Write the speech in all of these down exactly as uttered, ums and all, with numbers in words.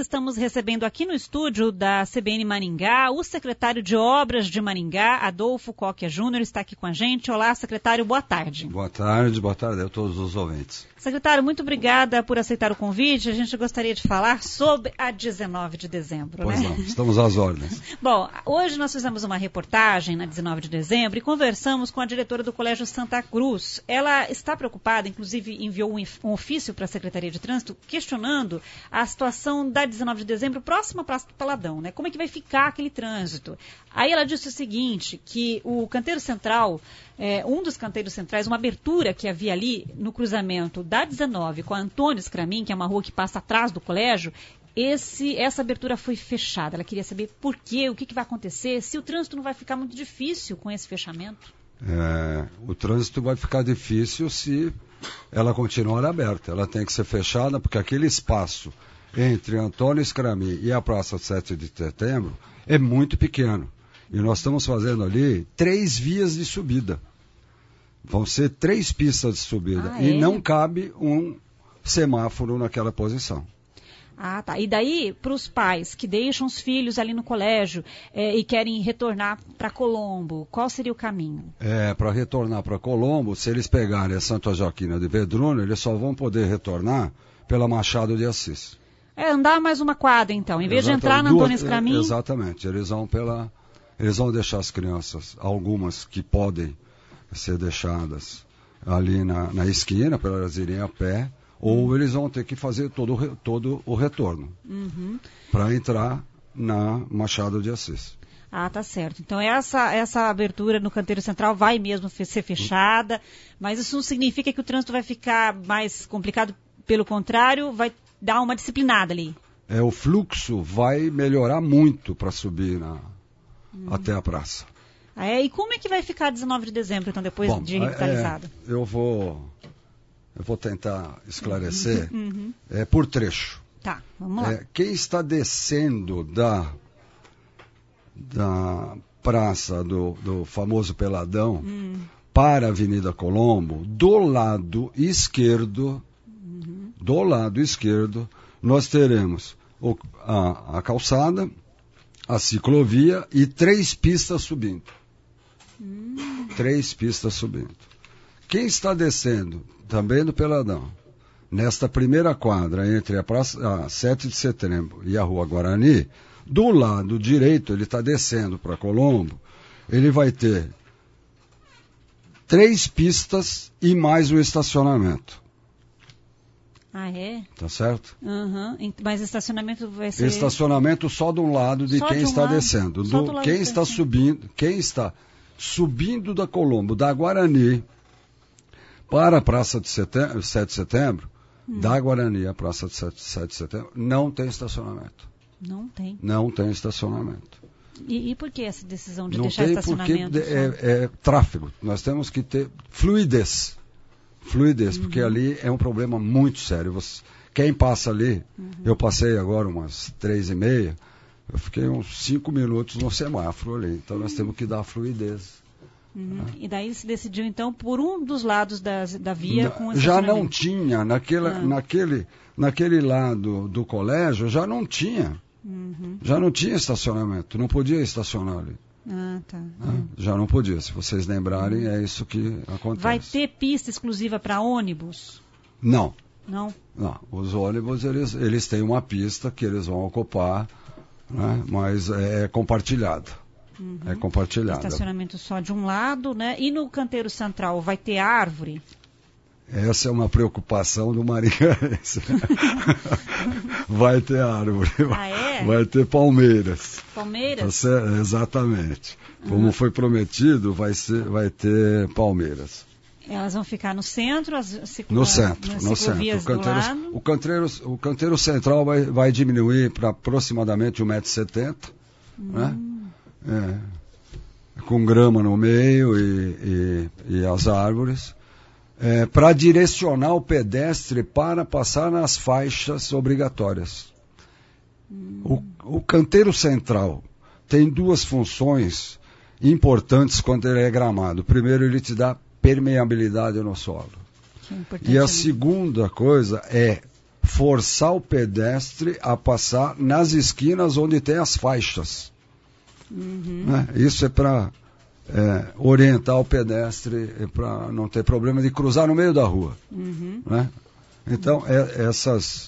que estamos recebendo aqui no estúdio da C B N Maringá o secretário de Obras de Maringá, Adolfo Cocchia Júnior, está aqui com a gente. Olá, secretário, boa tarde. Boa tarde, boa tarde a todos os ouvintes. Secretário, muito obrigada por aceitar o convite. A gente gostaria de falar sobre a dezenove de dezembro, pois né? Pois não, estamos às ordens. Bom, hoje nós fizemos uma reportagem na dezenove de dezembro e conversamos com a diretora do Colégio Santa Cruz. Ela está preocupada, inclusive enviou um ofício para a Secretaria de Trânsito questionando a situação da dezenove de dezembro próxima à Praça do Paladão, né? Como é que vai ficar aquele trânsito? Aí ela disse o seguinte, que o canteiro central, é, um dos canteiros centrais, uma abertura que havia ali no cruzamento da dezenove com a Antônio Scramin, que é uma rua que passa atrás do colégio, esse, essa abertura foi fechada. Ela queria saber por quê, o que, que vai acontecer, se o trânsito não vai ficar muito difícil com esse fechamento. É, o trânsito vai ficar difícil se ela continuar aberta. Ela tem que ser fechada porque aquele espaço entre Antônio Scramin e a Praça sete de Setembro é muito pequeno. E nós estamos fazendo ali três vias de subida. Vão ser três pistas de subida. Ah, e é? não cabe um semáforo naquela posição. Ah, tá. E daí, para os pais que deixam os filhos ali no colégio é, e querem retornar para Colombo, qual seria o caminho? É, para retornar para Colombo, se eles pegarem a Santa Joaquina de Vedruna, eles só vão poder retornar pela Machado de Assis. É, andar mais uma quadra, então. Em vez Exatamente. de entrar na Duas, Antônio Scramin... Exatamente. Eles vão, pela, eles vão deixar as crianças, algumas que podem ser deixadas ali na, na esquina, para elas irem a pé, ou eles vão ter que fazer todo, todo o retorno uhum. para entrar na Machado de Assis. Ah, tá certo. Então essa, essa abertura no canteiro central vai mesmo ser fechada, mas isso não significa que o trânsito vai ficar mais complicado, pelo contrário, vai dar uma disciplinada ali. É, o fluxo vai melhorar muito para subir na, hum. até a praça. Ah, é? E como é que vai ficar dezenove de dezembro, então, depois Bom, de revitalizado? É, eu vou... Eu vou tentar esclarecer uhum. é, por trecho. Tá, vamos lá. É, quem está descendo da, da praça do, do famoso Peladão hum. para a Avenida Colombo, do lado esquerdo, uhum. do lado esquerdo, nós teremos o, a, a calçada, a ciclovia e três pistas subindo. Hum. Três pistas subindo. Quem está descendo também do Peladão, nesta primeira quadra entre a Praça a sete de Setembro e a Rua Guarani, do lado direito, ele está descendo para Colombo, ele vai ter três pistas e mais um estacionamento. Ah, é? Tá certo? Uhum. Mas estacionamento vai ser... Estacionamento só de um lado de só quem de um está lado. descendo. Do, do quem está subindo, quem está subindo da Colombo, da Guarani, para a Praça de setembro, sete de Setembro, hum. da Guarani à Praça de sete de Setembro, não tem estacionamento. Não tem? Não tem estacionamento. E, e por que essa decisão de não deixar tem estacionamento? Porque é, é tráfego. Nós temos que ter fluidez. Fluidez, uhum. porque ali é um problema muito sério. Você, quem passa ali, uhum. eu passei agora umas três e meia, eu fiquei uns cinco minutos no semáforo ali. Então nós temos que dar fluidez. Uhum. Ah. E daí se decidiu, então, por um dos lados das, da via Na, com já não tinha, naquele, ah. naquele, naquele lado do colégio, já não tinha. Uhum. Já não tinha estacionamento, não podia estacionar ali. Ah, tá. Ah, uhum. Já não podia, se vocês lembrarem, é isso que acontece. Vai ter pista exclusiva para ônibus? Não. Não? Não, os ônibus, eles, eles têm uma pista que eles vão ocupar, né, mas é compartilhada. Uhum. É compartilhada. Estacionamento só de um lado, né? E no canteiro central vai ter árvore? Essa é uma preocupação do maringaense. Vai ter árvore. Ah, é? Vai ter palmeiras. Palmeiras? Tá, exatamente. Uhum. Como foi prometido, vai, ser, vai ter palmeiras. Elas vão ficar no centro? As ciclo... No centro, no centro. O canteiro, o canteiro, o canteiro central vai, vai diminuir para aproximadamente um metro e setenta, hum. né? É, com grama no meio e, e, e as árvores, é, para direcionar o pedestre para passar nas faixas obrigatórias. Hum. O, o canteiro central tem duas funções importantes quando ele é gramado. Primeiro, ele te dá permeabilidade no solo. E a segunda coisa é forçar o pedestre a passar nas esquinas onde tem as faixas. Uhum. Né? Isso é para é, orientar o pedestre para não ter problema de cruzar no meio da rua. Uhum. Né? Então, é, essas,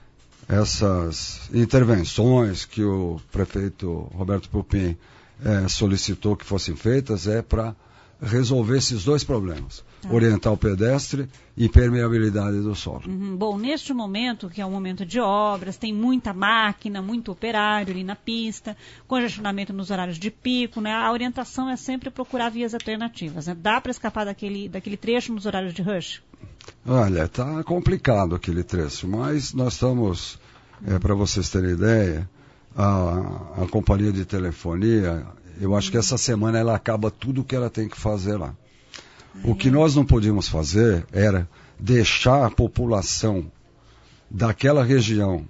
essas intervenções que o prefeito Roberto Pupim é, solicitou que fossem feitas é para resolver esses dois problemas. Tá. Orientar o pedestre e permeabilidade do solo. Uhum. Bom, neste momento, que é um momento de obras, tem muita máquina, muito operário ali na pista, congestionamento nos horários de pico, né? A orientação é sempre procurar vias alternativas, né? Dá para escapar daquele, daquele trecho nos horários de rush? Olha, está complicado aquele trecho, mas nós estamos, é, para vocês terem ideia, a, a companhia de telefonia, eu acho que essa semana ela acaba tudo o que ela tem que fazer lá. O que nós não podíamos fazer era deixar a população daquela região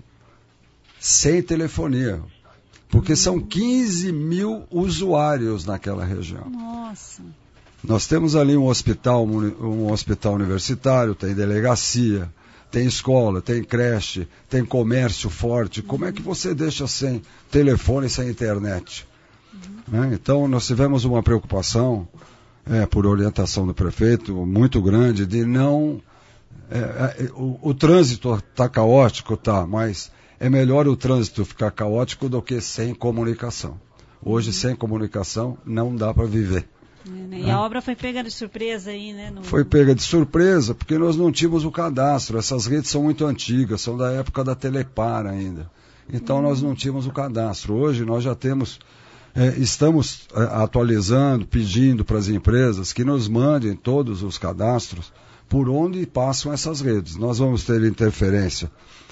sem telefonia, porque são quinze mil usuários naquela região. Nossa. Nós temos ali um hospital, um hospital universitário, tem delegacia, tem escola, tem creche, tem comércio forte. Como é que você deixa sem telefone e sem internet? Uhum. Né? Então nós tivemos uma preocupação, É, por orientação do prefeito, muito grande, de não... É, é, o, o trânsito está caótico, tá, mas é melhor o trânsito ficar caótico do que sem comunicação. Hoje, uhum. sem comunicação, não dá para viver. É, né? E é. a obra foi pega de surpresa aí, né? No... Foi pega de surpresa, porque nós não tínhamos o cadastro. Essas redes são muito antigas, são da época da Telepar ainda. Então, uhum. nós não tínhamos o cadastro. Hoje, nós já temos... É, estamos é, atualizando, pedindo para as empresas que nos mandem todos os cadastros por onde passam essas redes. Nós vamos ter interferência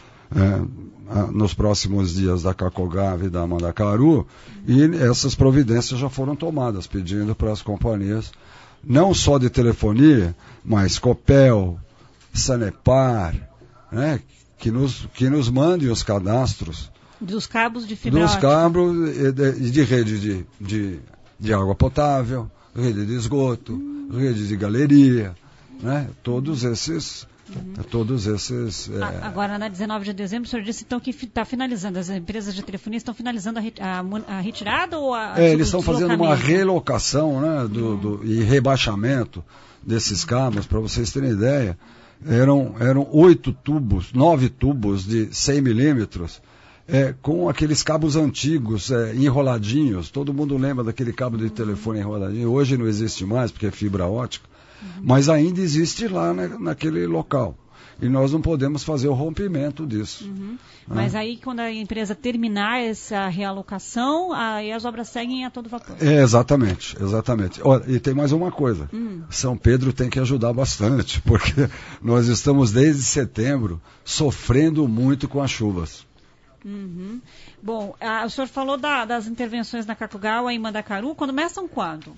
é, a, nos próximos dias da Cacogave e da Mandacaru, e essas providências já foram tomadas, pedindo para as companhias, não só de telefonia, mas Copel, Sanepar, né, que, nos, que nos mandem os cadastros dos cabos de fibra Dos ótica. cabos de, de rede de, de, de água potável, rede de esgoto, hum. rede de galeria, né? Todos esses... Uhum. Todos esses... É... Agora, na dezenove de dezembro, o senhor disse então que está finalizando, as empresas de telefonia estão finalizando a, a, a retirada ou a... É, eles estão fazendo uma relocação, né, do, uhum. do, e rebaixamento desses cabos, para vocês terem ideia. Eram, eram oito tubos, nove tubos de cem milímetros, É, com aqueles cabos antigos, é, enroladinhos. Todo mundo lembra daquele cabo de telefone enroladinho. Hoje não existe mais, porque é fibra ótica. Uhum. Mas ainda existe lá, né, naquele local. E nós não podemos fazer o rompimento disso. Uhum. Né? Mas aí, quando a empresa terminar essa realocação, aí as obras seguem a todo vapor. É, exatamente, exatamente. Olha, e tem mais uma coisa. Hum. São Pedro tem que ajudar bastante, porque nós estamos desde setembro sofrendo muito com as chuvas. Uhum. Bom, a, o senhor falou da, das intervenções na Cacugava e Mandacaru, começam quando?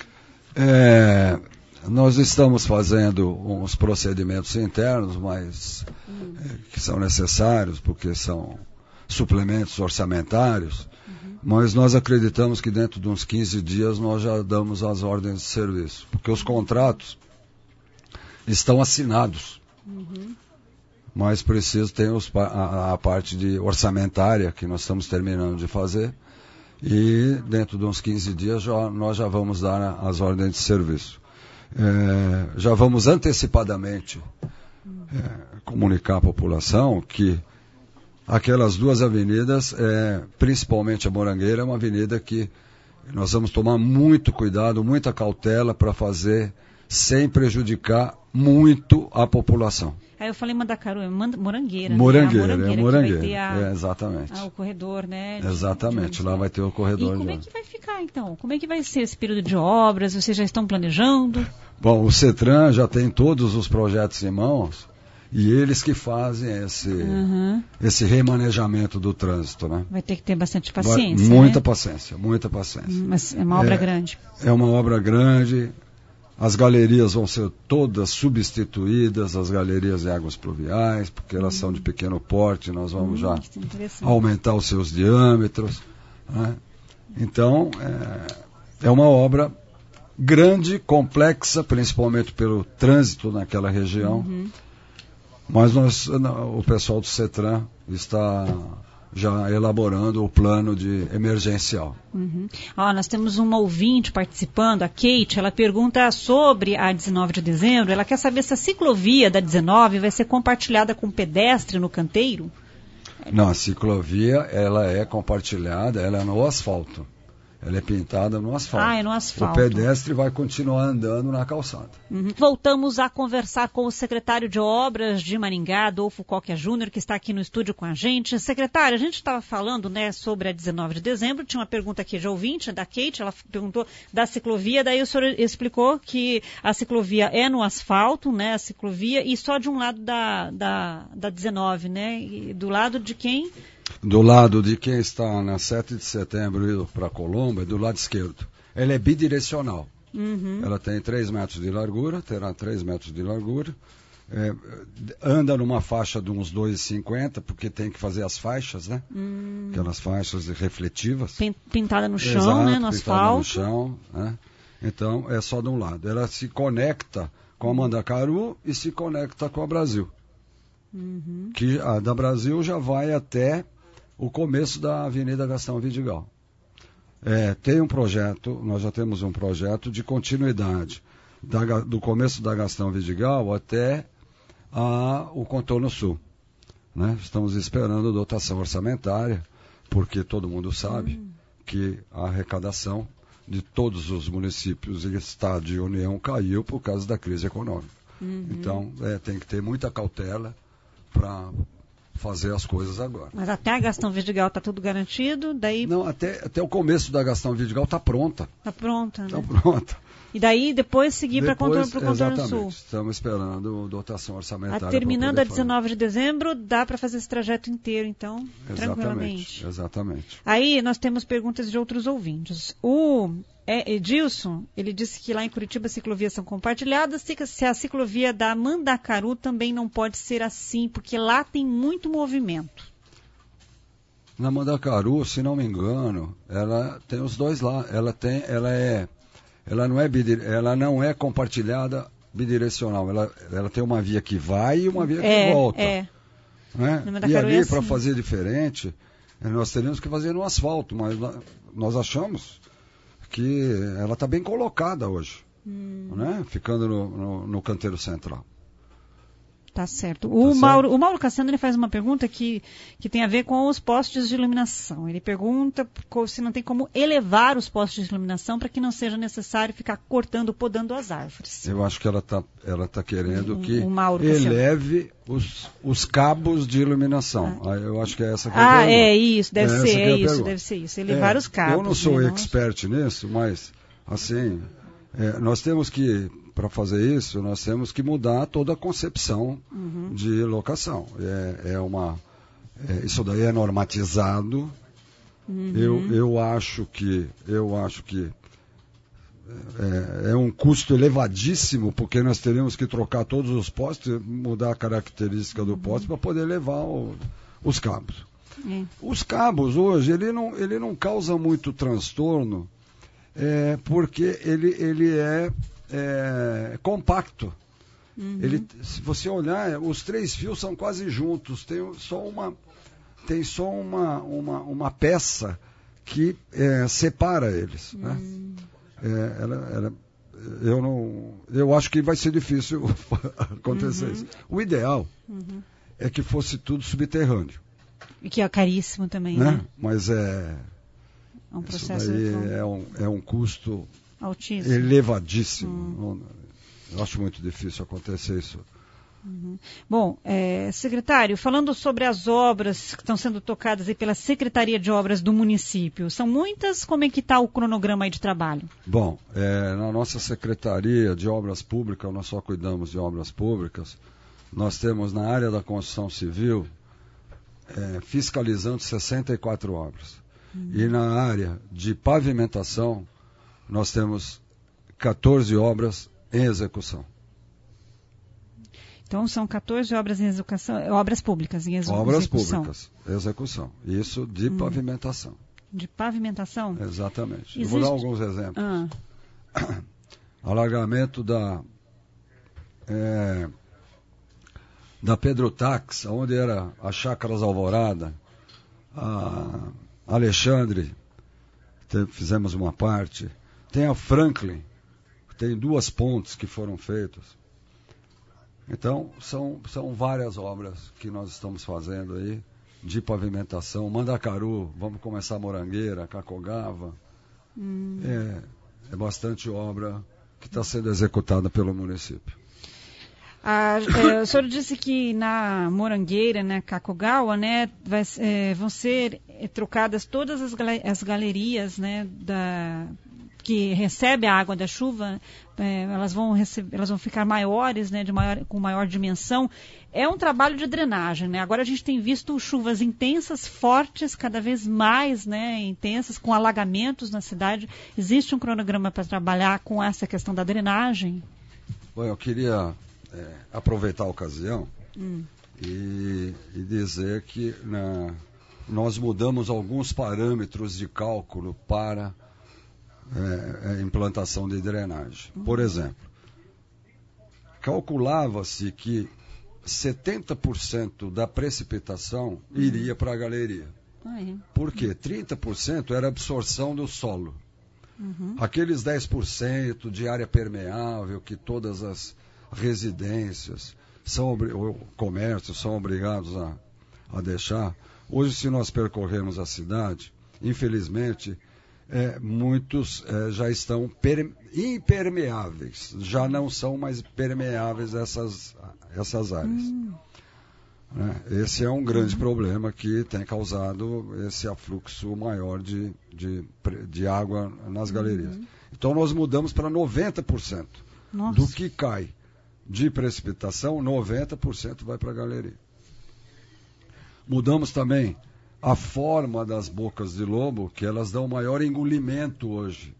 É, nós estamos fazendo uns procedimentos internos, mas uhum. é, que são necessários, porque são suplementos orçamentários, uhum. mas nós acreditamos que dentro de uns quinze dias nós já damos as ordens de serviço, porque os contratos estão assinados. Uhum. Mas preciso ter os, a, a parte de orçamentária que nós estamos terminando de fazer, e dentro de uns quinze dias já, nós já vamos dar as ordens de serviço. É, já vamos antecipadamente é, comunicar à população que aquelas duas avenidas, é, principalmente a Morangueira, é uma avenida que nós vamos tomar muito cuidado, muita cautela para fazer sem prejudicar muito a população. Aí eu falei Mandacaru, é Morangueira. Morangueira, né? A Morangueira, é Morangueira, a, é, exatamente. A, o corredor, né? De, exatamente, de lá vai ter o corredor. E como é que vai ficar, então? Como é que vai ser esse período de obras? Vocês já estão planejando? Bom, o CETRAN já tem todos os projetos em mãos, e eles que fazem esse, uhum. esse remanejamento do trânsito, né? Vai ter que ter bastante paciência, vai, Muita né? paciência, muita paciência. Mas é uma obra é, grande. É uma obra grande. As galerias vão ser todas substituídas, as galerias de águas pluviais, porque elas hum. são de pequeno porte, nós vamos hum, já aumentar os seus diâmetros. Né? Então, é, é uma obra grande, complexa, principalmente pelo trânsito naquela região, uhum. Mas nós, o pessoal do CETRAN está já elaborando o plano de emergencial. Uhum. Ó, nós temos uma ouvinte participando, a Kate, ela pergunta sobre a dezenove de dezembro, ela quer saber se a ciclovia da dezenove vai ser compartilhada com pedestre no canteiro? Não, a ciclovia, ela é compartilhada, ela é no asfalto. Ela é pintada no asfalto. Ah, é no asfalto. O pedestre vai continuar andando na calçada. Uhum. Voltamos a conversar com o secretário de Obras de Maringá, Adolfo Coquia Júnior, que está aqui no estúdio com a gente. Secretário, a gente estava falando, né, sobre a dezenove de dezembro. Tinha uma pergunta aqui de ouvinte, da Kate, ela perguntou da ciclovia. Daí o senhor explicou que a ciclovia é no asfalto, né, a ciclovia, e só de um lado da, da, da dezenove, né? E do lado de quem? Do lado de quem está na sete de setembro indo para Colombo, é do lado esquerdo. Ela é bidirecional. Uhum. Ela tem três metros de largura, terá três metros de largura. É, anda numa faixa de uns dois e cinquenta, porque tem que fazer as faixas, né? Hum. Aquelas faixas refletivas. Pintada no chão, Exato, né? No asfalto. no chão, né? Então, é só de um lado. Ela se conecta com a Mandacaru e se conecta com a Brasil. Uhum. Que a da Brasil já vai até o começo da Avenida Gastão Vidigal. É, tem um projeto, nós já temos um projeto de continuidade da, do começo da Gastão Vidigal até a, o contorno sul. Né? Estamos esperando dotação orçamentária, porque todo mundo sabe hum. que a arrecadação de todos os municípios e estado de União caiu por causa da crise econômica. Uhum. Então, é, tem que ter muita cautela para fazer as coisas agora. Mas até a Gastão Vidigal está tudo garantido? Daí... Não, até, até o começo da Gastão Vidigal está pronta. Está pronta, né? Está pronta. E daí depois seguir para o contorno sul. Estamos esperando dotação orçamentária. A, terminando a dezenove de dezembro, dá para fazer esse trajeto inteiro, então, exatamente, tranquilamente. Exatamente. Aí nós temos perguntas de outros ouvintes. O Edilson, ele disse que lá em Curitiba as ciclovias são compartilhadas, se a ciclovia da Mandacaru também não pode ser assim, porque lá tem muito movimento. Na Mandacaru, se não me engano, ela tem os dois lá. Ela tem, ela é, ela não é, bidire, ela não é compartilhada bidirecional. Ela, ela tem uma via que vai e uma via que é, volta. É. Né? E ali, é assim. Para fazer diferente, nós teríamos que fazer no asfalto, mas nós achamos que ela está bem colocada hoje, hum. né? Ficando no, no, no canteiro central. Tá certo. O, tá Mauro, certo? O Mauro Cassiano ele faz uma pergunta que, que tem a ver com os postes de iluminação. Ele pergunta se não tem como elevar os postes de iluminação para que não seja necessário ficar cortando, podando as árvores. Eu acho que ela está ela tá querendo o, que o Mauro eleve os, os cabos de iluminação. Ah. Eu acho que é essa que é Ah, a pergunta. é isso, deve é ser, é isso, pergunta. deve ser isso. Elevar é, os cabos. Eu não sou né, expert não? nisso, mas assim, é, nós temos que... Para fazer isso, nós temos que mudar toda a concepção uhum. de locação. É, é uma, é, isso daí é normatizado. Uhum. Eu, eu acho que, eu acho que é, é um custo elevadíssimo, porque nós teríamos que trocar todos os postes, mudar a característica do poste para poder levar o, os cabos. Uhum. Os cabos hoje, ele não, ele não causa muito transtorno, é, porque ele, ele é É, compacto. Uhum. Ele, se você olhar, os três fios são quase juntos. Tem só uma, tem só uma, uma, uma peça que é, separa eles. Uhum. Né? É, ela, ela, eu não, eu acho que vai ser difícil acontecer uhum. isso. O ideal uhum. é que fosse tudo subterrâneo. E que é caríssimo também, né? né? Mas é, é um processo isso daí é um, é um custo altíssimo. Elevadíssimo. Hum. Eu acho muito difícil acontecer isso. Uhum. Bom, é, secretário, falando sobre as obras que estão sendo tocadas aí pela Secretaria de Obras do município, são muitas? Como é que está o cronograma aí de trabalho? Bom, é, na nossa Secretaria de Obras Públicas, nós só cuidamos de obras públicas, nós temos na área da construção civil é, fiscalizando sessenta e quatro obras. Uhum. E na área de pavimentação, nós temos quatorze obras em execução. Então são quatorze obras em execução, obras públicas em execução. Obras públicas, execução. Isso de hum. pavimentação. De pavimentação? Exatamente. Existe... Eu vou dar alguns exemplos. Ah. Alargamento da, é, da Pedro Tax, onde era a Chácaras Alvorada, a Alexandre, te, fizemos uma parte, tem a Franklin, tem duas pontes que foram feitas. Então, são, são várias obras que nós estamos fazendo aí, de pavimentação. Mandacaru, vamos começar Morangueira, Cacogava. Hum. É, é bastante obra que está sendo executada pelo município. Ah, é, o senhor disse que na Morangueira, né, Cacogava, né, vai, é, vão ser é, trocadas todas as, as galerias, né, da, que recebem a água da chuva, é, elas, vão receber, elas vão ficar maiores, né, de maior, com maior dimensão. É um trabalho de drenagem, né? Agora a gente tem visto chuvas intensas, fortes, cada vez mais, né, intensas, com alagamentos na cidade. Existe um cronograma para trabalhar com essa questão da drenagem? Bom, eu queria é, aproveitar a ocasião hum. e, e dizer que na, nós mudamos alguns parâmetros de cálculo para é, a implantação de drenagem. Hum. Por exemplo, calculava-se que setenta por cento da precipitação iria para a galeria. Ah, é. Por quê? trinta por cento era absorção do solo. Uhum. Aqueles dez por cento de área permeável que todas as residências, são, ou comércios são obrigados a, a deixar. Hoje, se nós percorrermos a cidade, infelizmente, é, muitos é, já estão per, impermeáveis, já não são mais permeáveis essas, essas áreas. Hum. É, esse é um grande uhum. problema que tem causado esse afluxo maior de, de, de água nas galerias. Uhum. Então nós mudamos para noventa por cento. Nossa. Do que cai de precipitação, noventa por cento vai para a galeria. Mudamos também a forma das bocas de lobo, que elas dão maior engolimento hoje.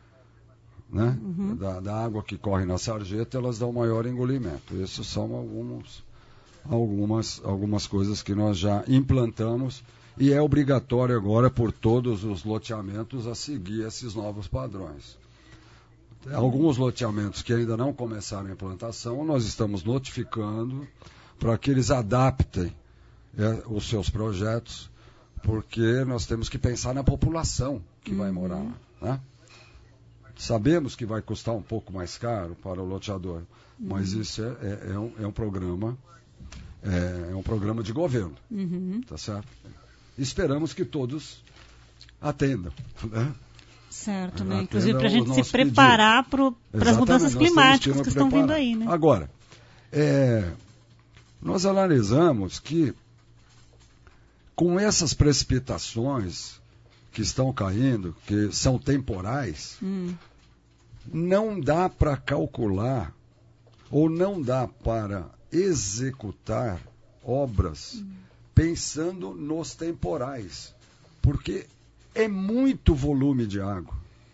Né? Uhum. Da, da água que corre na sarjeta, elas dão maior engolimento. Esses são alguns, algumas, algumas coisas que nós já implantamos e é obrigatório agora por todos os loteamentos a seguir esses novos padrões. Alguns loteamentos que ainda não começaram a implantação, nós estamos notificando para que eles adaptem é, os seus projetos, porque nós temos que pensar na população que uhum. vai morar lá. Né? Sabemos que vai custar um pouco mais caro para o loteador, uhum. mas isso é, é, é, um, é um programa é, é um programa de governo, uhum. tá certo? Esperamos que todos atendam, né? Certo, né? Inclusive para a gente se preparar para as mudanças climáticas que, que estão vindo aí, né? Agora, é, nós analisamos que com essas precipitações que estão caindo, que são temporais, hum. não dá para calcular ou não dá para executar obras hum. pensando nos temporais, porque é muito volume de água.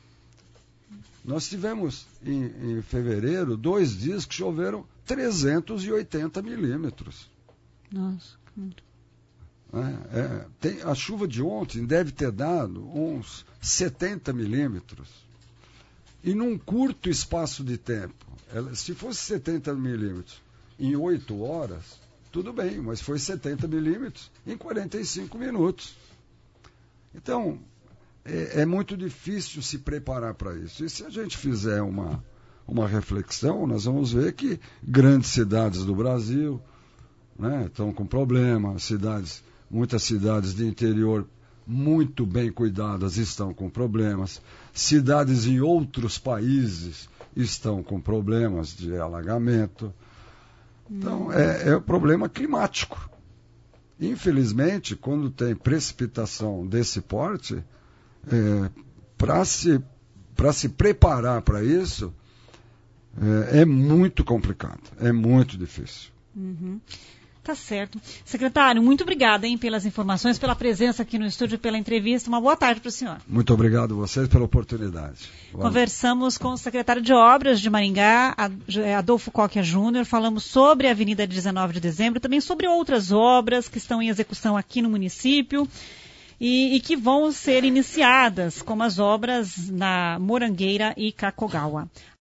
Nós tivemos em, em fevereiro dois dias que choveram trezentos e oitenta milímetros. Nossa, muito. É, é, tem, a chuva de ontem deve ter dado uns setenta milímetros. E num curto espaço de tempo. Ela, se fosse setenta milímetros em oito horas, tudo bem, mas foi setenta milímetros em quarenta e cinco minutos. Então, é, é muito difícil se preparar para isso. E se a gente fizer uma, uma reflexão, nós vamos ver que grandes cidades do Brasil, né, estão com problema, cidades... Muitas cidades de interior muito bem cuidadas estão com problemas. Cidades em outros países estão com problemas de alagamento. Então, é, é um problema climático. Infelizmente, quando tem precipitação desse porte, é, para se, para se preparar para isso, é, é muito complicado, é muito difícil. Uhum. Tá certo. Secretário, muito obrigada, hein, pelas informações, pela presença aqui no estúdio, pela entrevista. Uma boa tarde para o senhor. Muito obrigado a vocês pela oportunidade. Valeu. Conversamos com o secretário de Obras de Maringá, Adolfo Coquia Júnior. Falamos sobre a Avenida dezenove de Dezembro, também sobre outras obras que estão em execução aqui no município e, e que vão ser iniciadas, como as obras na Morangueira e Cacogava.